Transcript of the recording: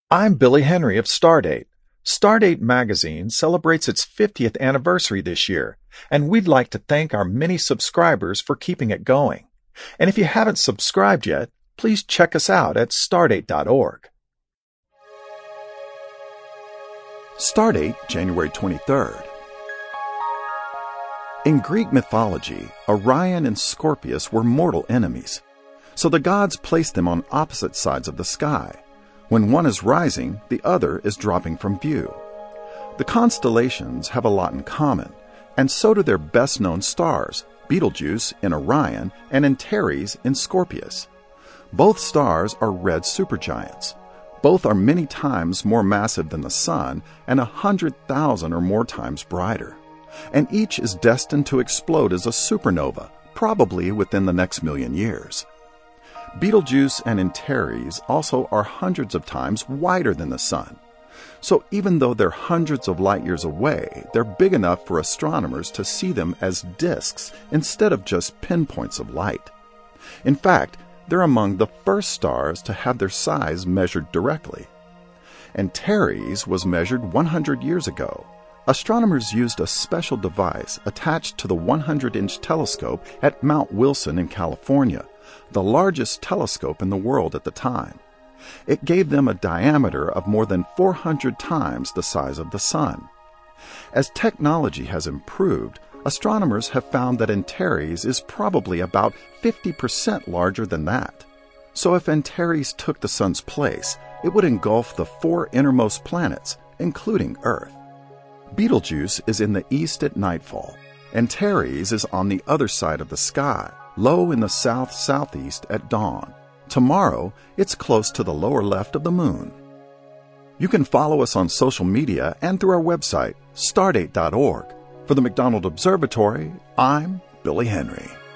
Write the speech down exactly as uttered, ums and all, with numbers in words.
I'm Billy Henry of Stardate. Stardate magazine celebrates its fiftieth anniversary this year, and we'd like to thank our many subscribers for keeping it going. And if you haven't subscribed yet, please check us out at stardate dot org. Stardate, January twenty-third. In Greek mythology, Orion and Scorpius were mortal enemies, so the gods placed them on opposite sides of the sky. When one is rising, the other is dropping from view. The constellations have a lot in common, and so do their best-known stars, Betelgeuse in Orion and Antares in Scorpius. Both stars are red supergiants. Both are many times more massive than the Sun and a hundred thousand or more times brighter. And each is destined to explode as a supernova, probably within the next million years. Betelgeuse and Antares also are hundreds of times wider than the Sun. So even though they're hundreds of light years away, they're big enough for astronomers to see them as disks instead of just pinpoints of light. In fact, they're among the first stars to have their size measured directly. Antares was measured one hundred years ago. Astronomers used a special device attached to the one hundred inch telescope at Mount Wilson in California, the largest telescope in the world at the time. It gave them a diameter of more than four hundred times the size of the Sun. As technology has improved, astronomers have found that Antares is probably about fifty percent larger than that. So if Antares took the Sun's place, it would engulf the four innermost planets, including Earth. Betelgeuse is in the east at nightfall. Antares is on the other side of the sky, low in the south-southeast at dawn. Tomorrow, it's close to the lower left of the moon. You can follow us on social media and through our website, stardate dot org. For the McDonald Observatory, I'm Billy Henry.